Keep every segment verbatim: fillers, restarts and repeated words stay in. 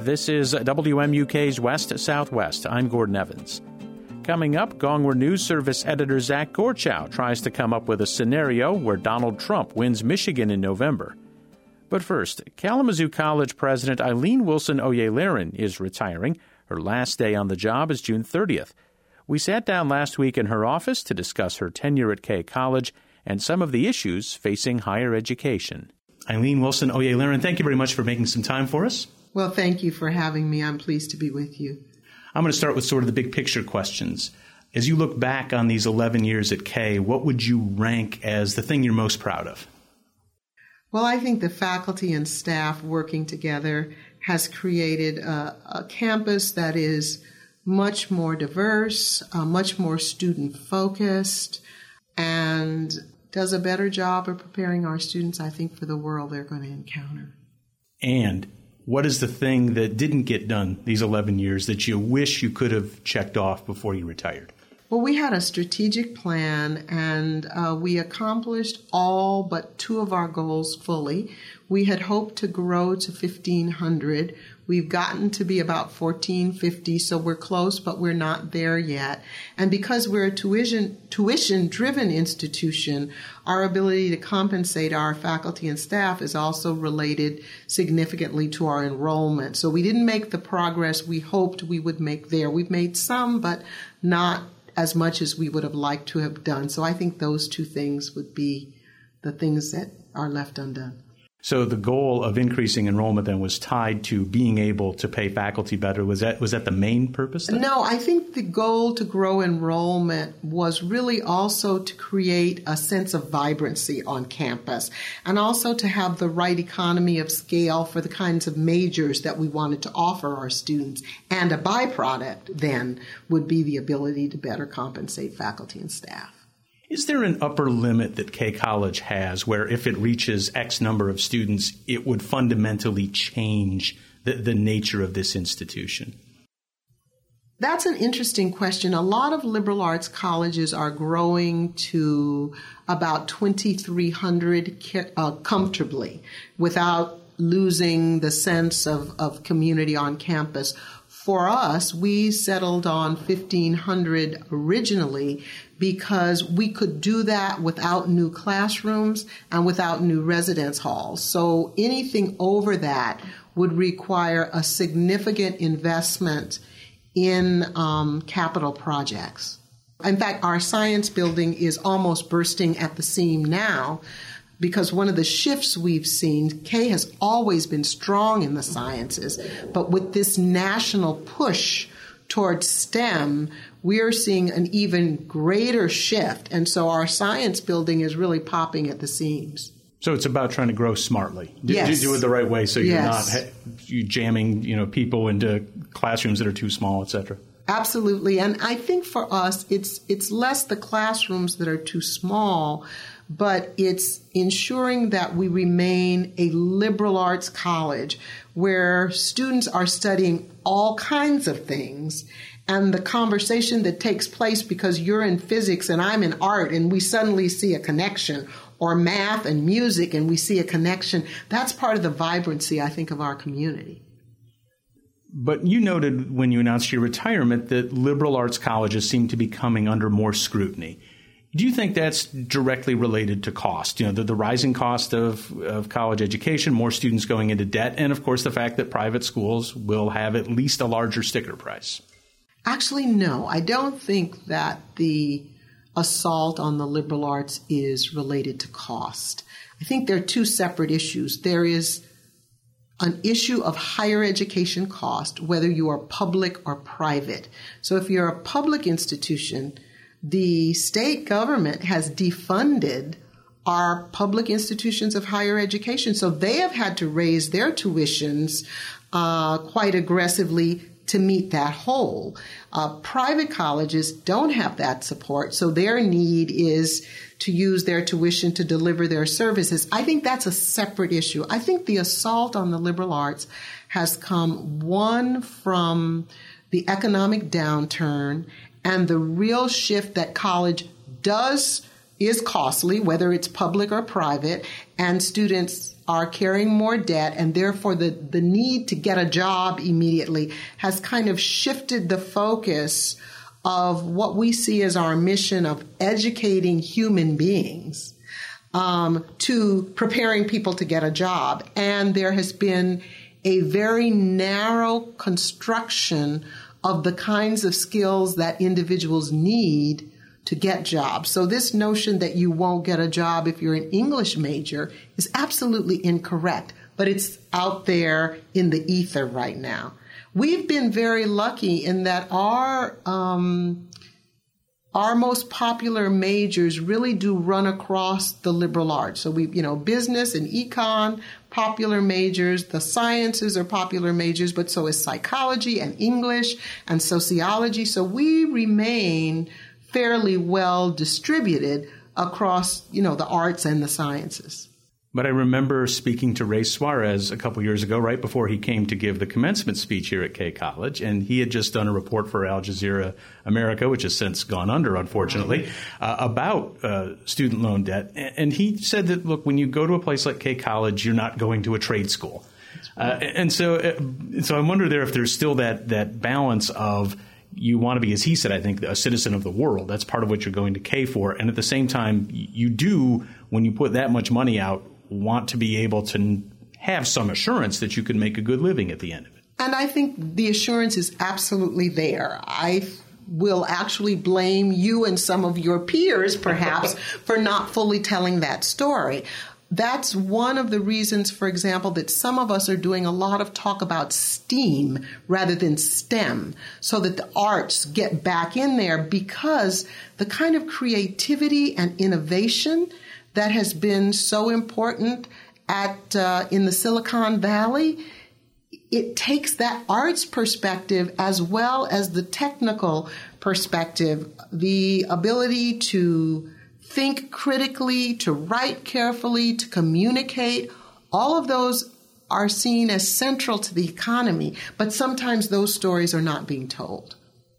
This is W M U K's West Southwest. I'm Gordon Evans. Coming up, Gongwer News Service editor Zach Gorchow tries to come up with a scenario where Donald Trump wins Michigan in November. But first, Kalamazoo College President Eileen Wilson Oyeleren is retiring. Her last day on the job is June thirtieth. We sat down last week in her office to discuss her tenure at K College and some of the issues facing higher education. Eileen Wilson Oyeleren, thank you very much for making some time for us. Well, thank you for having me. I'm pleased to be with you. I'm going to start with sort of the big picture questions. As you look back on these eleven years at K, what would you rank as the thing you're most proud of? Well, I think the faculty and staff working together has created a, a campus that is much more diverse, uh, much more student-focused, and does a better job of preparing our students, I think, for the world they're going to encounter. And what is the thing that didn't get done these eleven years that you wish you could have checked off before you retired? Well, we had a strategic plan, and uh, we accomplished all but two of our goals fully. We had hoped to grow to fifteen hundred. We've gotten to be about fourteen fifty, so we're close, but we're not there yet. And because we're a tuition, tuition-driven institution, our ability to compensate our faculty and staff is also related significantly to our enrollment. So we didn't make the progress we hoped we would make there. We've made some, but not as much as we would have liked to have done. So I think those two things would be the things that are left undone. So the goal of increasing enrollment then was tied to being able to pay faculty better. Was that was that the main purpose then? No, I think the goal to grow enrollment was really also to create a sense of vibrancy on campus and also to have the right economy of scale for the kinds of majors that we wanted to offer our students. And a byproduct then would be the ability to better compensate faculty and staff. Is there an upper limit that K College has where if it reaches X number of students, it would fundamentally change the, the nature of this institution? That's an interesting question. A lot of liberal arts colleges are growing to about twenty-three hundred uh, comfortably without losing the sense of, of community on campus. For us, we settled on fifteen hundred originally because we could do that without new classrooms and without new residence halls. So anything over that would require a significant investment in um, capital projects. In fact, our science building is almost bursting at the seam now because one of the shifts we've seen, K has always been strong in the sciences, but with this national push towards STEM, we're seeing an even greater shift. And so our science building is really popping at the seams. So it's about trying to grow smartly. Do, yes. do, do it the right way so you're yes. not you jamming you know, people into classrooms that are too small, et cetera. Absolutely. And I think for us, it's it's less the classrooms that are too small, but it's ensuring that we remain a liberal arts college where students are studying all kinds of things. And the conversation that takes place because you're in physics and I'm in art and we suddenly see a connection, or math and music and we see a connection, that's part of the vibrancy, I think, of our community. But you noted when you announced your retirement that liberal arts colleges seem to be coming under more scrutiny. Do you think that's directly related to cost? You know, the, the rising cost of, of college education, more students going into debt, and of course the fact that private schools will have at least a larger sticker price? Actually, no. I don't think that the assault on the liberal arts is related to cost. I think there are two separate issues. There is an issue of higher education cost, whether you are public or private. So if you're a public institution, the state government has defunded our public institutions of higher education. So they have had to raise their tuitions uh, quite aggressively to meet that hole. Uh, private colleges don't have that support, so their need is to use their tuition to deliver their services. I think that's a separate issue. I think the assault on the liberal arts has come, one, from the economic downturn and the real shift that college does is costly, whether it's public or private, and students are carrying more debt, and therefore the, the need to get a job immediately has kind of shifted the focus of what we see as our mission of educating human beings um, to preparing people to get a job. And there has been a very narrow construction of the kinds of skills that individuals need to get jobs. So this notion that you won't get a job if you're an English major is absolutely incorrect, but it's out there in the ether right now. We've been very lucky in that our um, our most popular majors really do run across the liberal arts. So we, you know, business and econ, popular majors, the sciences are popular majors, but so is psychology and English and sociology. So we remain fairly well distributed across, you know, the arts and the sciences. But I remember speaking to Ray Suarez a couple years ago, right before he came to give the commencement speech here at K College, and he had just done a report for Al Jazeera America, which has since gone under, unfortunately, uh, about uh, student loan debt. And he said that, look, when you go to a place like K College, you're not going to a trade school. Uh, and so, uh, so I wonder there if there's still that that balance of you want to be, as he said, I think, a citizen of the world. That's part of what you're going to K for. And at the same time, you do, when you put that much money out, want to be able to have some assurance that you can make a good living at the end of it. And I think the assurance is absolutely there. I will actually blame you and some of your peers, perhaps, for not fully telling that story. That's one of the reasons, for example, that some of us are doing a lot of talk about STEAM rather than STEM, so that the arts get back in there, because the kind of creativity and innovation that has been so important at uh, in the Silicon Valley, it takes that arts perspective as well as the technical perspective, the ability to think critically, to write carefully, to communicate. All of those are seen as central to the economy, but sometimes those stories are not being told.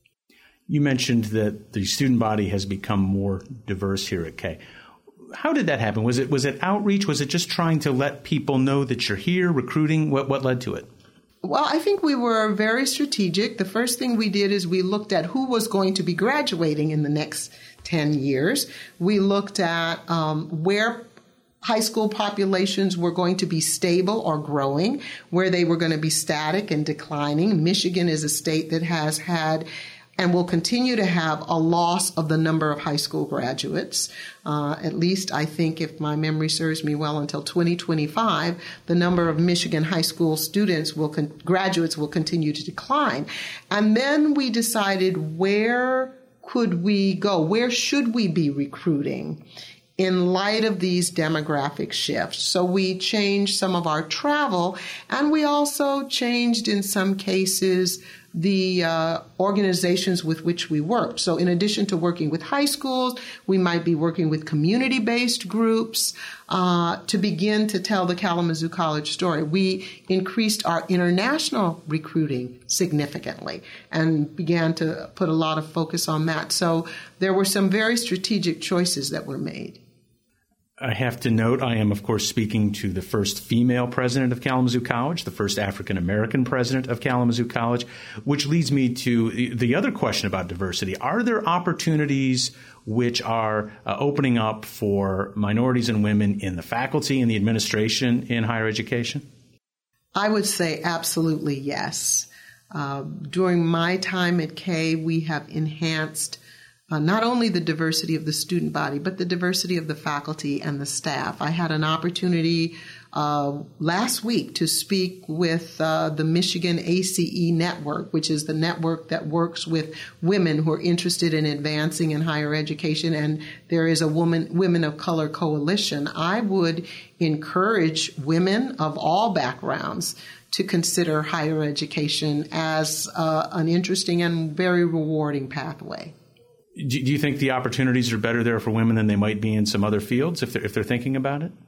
You mentioned that the student body has become more diverse here at K. How did that happen? Was it was it outreach? Was it just trying to let people know that you're here, recruiting? What what led to it? Well, I think we were very strategic. The first thing we did is we looked at who was going to be graduating in the next ten years. We looked at um, where high school populations were going to be stable or growing, where they were going to be static and declining. Michigan is a state that has had and will continue to have a loss of the number of high school graduates. Uh, at least, I think, if my memory serves me well, until twenty twenty-five, the number of Michigan high school students will con- graduates will continue to decline. And then we decided, where could we go? Where should we be recruiting in light of these demographic shifts? So we changed some of our travel, and we also changed, in some cases, the uh, organizations with which we worked. So in addition to working with high schools, we might be working with community-based groups uh, to begin to tell the Kalamazoo College story. We increased our international recruiting significantly and began to put a lot of focus on that. So there were some very strategic choices that were made. I have to note, I am, of course, speaking to the first female president of Kalamazoo College, the first African-American president of Kalamazoo College, which leads me to the other question about diversity. Are there opportunities which are uh, opening up for minorities and women in the faculty and the administration in higher education? I would say absolutely yes. Uh, during my time at K, we have enhanced Uh, not only the diversity of the student body, but the diversity of the faculty and the staff. I had an opportunity uh, last week to speak with uh, the Michigan A C E Network, which is the network that works with women who are interested in advancing in higher education, and there is a woman, Women of Color Coalition. I would encourage women of all backgrounds to consider higher education as uh, an interesting and very rewarding pathway. Do you think the opportunities are better there for women than they might be in some other fields if they're, if they're thinking about it?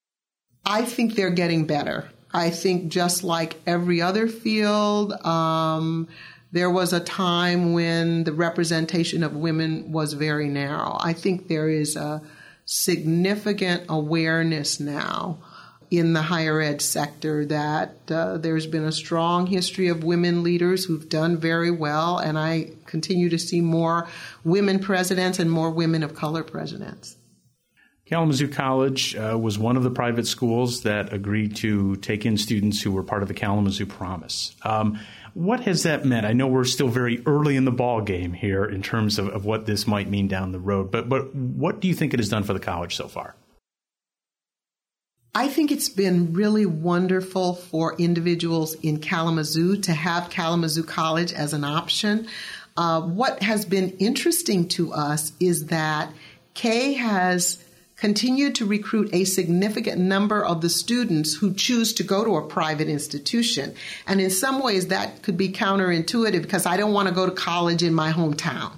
I think they're getting better. I think just like every other field, um, there was a time when the representation of women was very narrow. I think there is a significant awareness now in the higher ed sector, that uh, there's been a strong history of women leaders who've done very well, and I continue to see more women presidents and more women of color presidents. Kalamazoo College uh, was one of the private schools that agreed to take in students who were part of the Kalamazoo Promise. Um, what has that meant? I know we're still very early in the ball game here in terms of, of what this might mean down the road, but but what do you think it has done for the college so far? I think it's been really wonderful for individuals in Kalamazoo to have Kalamazoo College as an option. Uh, what has been interesting to us is that K has continued to recruit a significant number of the students who choose to go to a private institution. And in some ways that could be counterintuitive because I don't want to go to college in my hometown.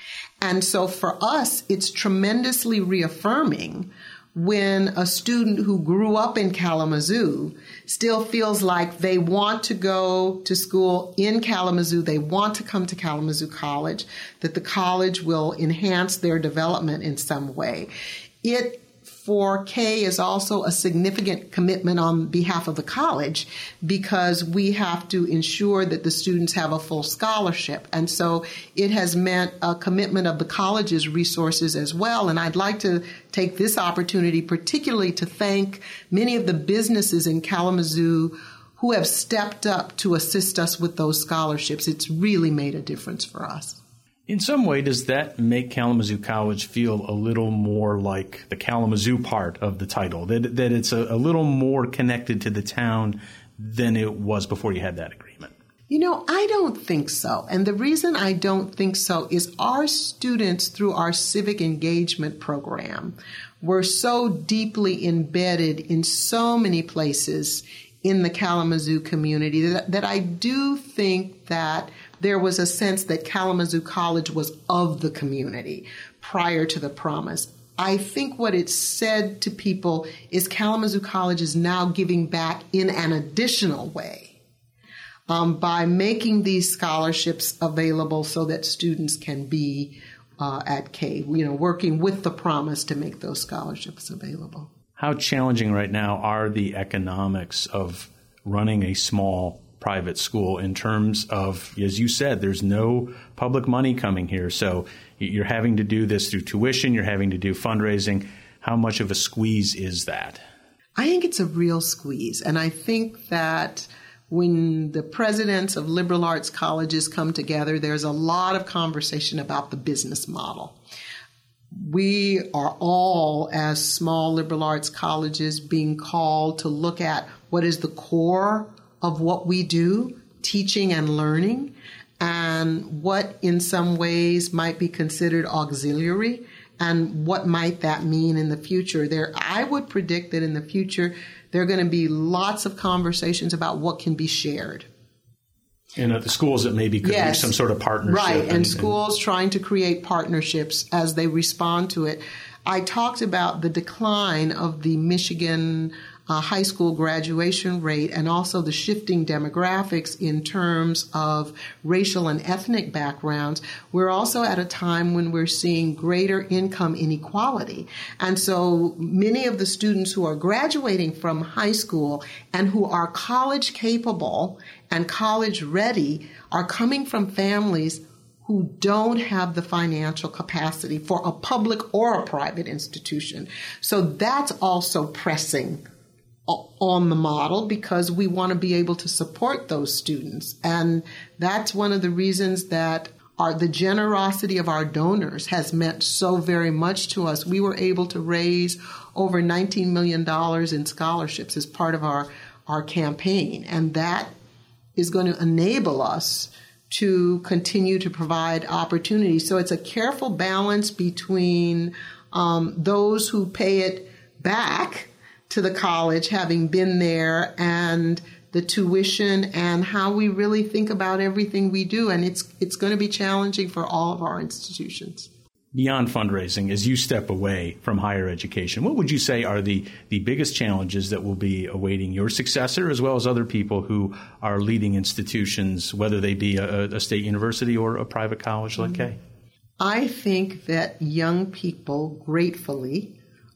And so for us, it's tremendously reaffirming when a student who grew up in Kalamazoo still feels like they want to go to school in Kalamazoo, they want to come to Kalamazoo College, that the college will enhance their development in some way. It, for K, is also a significant commitment on behalf of the college because we have to ensure that the students have a full scholarship. And so it has meant a commitment of the college's resources as well. And I'd like to take this opportunity particularly to thank many of the businesses in Kalamazoo who have stepped up to assist us with those scholarships. It's really made a difference for us. In some way, does that make Kalamazoo College feel a little more like the Kalamazoo part of the title, that that it's a, a little more connected to the town than it was before you had that agreement? You know, I don't think so. And the reason I don't think so is our students, through our civic engagement program, were so deeply embedded in so many places in the Kalamazoo community that, that I do think that there was a sense that Kalamazoo College was of the community prior to the promise. I think what it said to people is Kalamazoo College is now giving back in an additional way um, by making these scholarships available so that students can be uh, at K, you know, working with the promise to make those scholarships available. How challenging right now are the economics of running a small private school in terms of, as you said, there's no public money coming here. So you're having to do this through tuition. You're having to do fundraising. How much of a squeeze is that? I think it's a real squeeze. And I think that when the presidents of liberal arts colleges come together, there's a lot of conversation about the business model. We are all, as small liberal arts colleges, being called to look at what is the core of what we do, teaching and learning, and what in some ways might be considered auxiliary, and what might that mean in the future. There, I would predict that in the future there are going to be lots of conversations about what can be shared. And at the schools, it maybe could yes. be some sort of partnership. Right, and, and schools and... trying to create partnerships as they respond to it. I talked about the decline of the Michigan uh, high school graduation rate and also the shifting demographics in terms of racial and ethnic backgrounds. We're also at a time when we're seeing greater income inequality. And so many of the students who are graduating from high school and who are college capable and college ready are coming from families who don't have the financial capacity for a public or a private institution. So that's also pressing on the model because we want to be able to support those students. And that's one of the reasons that our, the generosity of our donors has meant so very much to us. We were able to raise over nineteen million dollars in scholarships as part of our, our campaign. And that is going to enable us to continue to provide opportunities. So it's a careful balance between um, those who pay it back to the college, having been there, and the tuition and how we really think about everything we do. And it's it's going to be challenging for all of our institutions. Beyond fundraising, as you step away from higher education, what would you say are the, the biggest challenges that will be awaiting your successor as well as other people who are leading institutions, whether they be a, a state university or a private college like K? I think that young people gratefully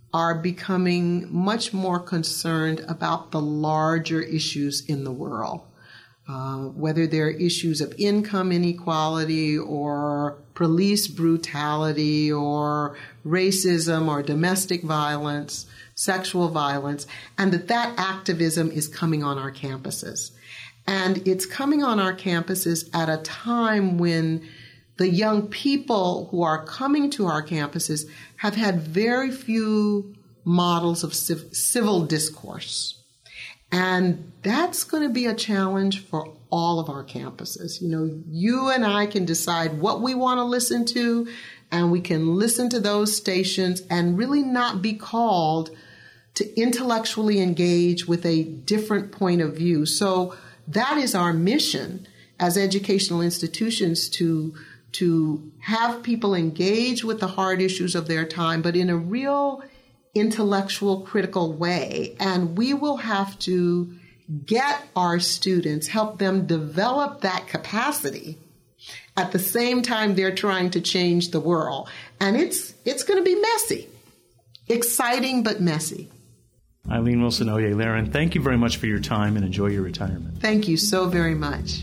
are becoming much more concerned about the larger issues in the world, uh, whether they're issues of income inequality or police brutality or racism or domestic violence, sexual violence, and that that activism is coming on our campuses. And it's coming on our campuses at a time when the young people who are coming to our campuses have had very few models of civ- civil discourse. And that's going to be a challenge for all of our campuses. You know, you and I can decide what we want to listen to, and we can listen to those stations and really not be called to intellectually engage with a different point of view. So that is our mission as educational institutions, to to have people engage with the hard issues of their time, but in a real intellectual, critical way. And we will have to get our students, help them develop that capacity at the same time they're trying to change the world. And it's it's going to be messy, exciting, but messy. Eileen Wilson Oye-Laren, thank you very much for your time, and enjoy your retirement. Thank you so very much.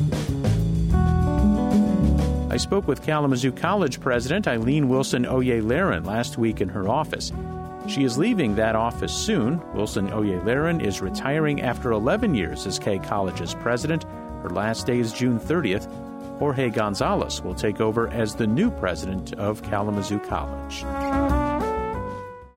I spoke with Kalamazoo College President Eileen Wilson Oye-Laren last week in her office. She is leaving that office soon. Wilson Oye-Laren is retiring after eleven years as K College's president. Her last day is June thirtieth. Jorge Gonzalez will take over as the new president of Kalamazoo College.